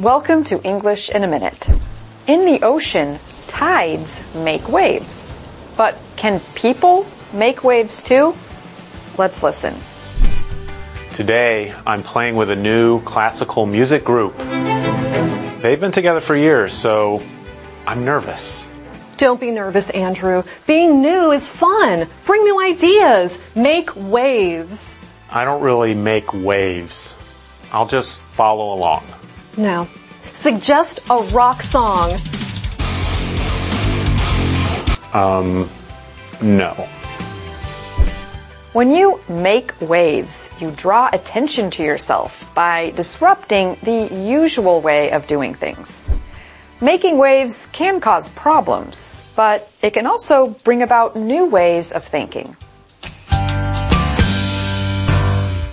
Welcome to English in a Minute. In the ocean, tides make waves. But can people make waves too? Let's listen. Today, I'm playing with a new classical music group. They've been together for years, so I'm nervous. Don't be nervous, Andrew. Being new is fun. Bring new ideas. Make waves. I don't really make waves. I'll just follow along. Now, suggest a rock song. No. When you make waves, you draw attention to yourself by disrupting the usual way of doing things. Making waves can cause problems, but it can also bring about new ways of thinking.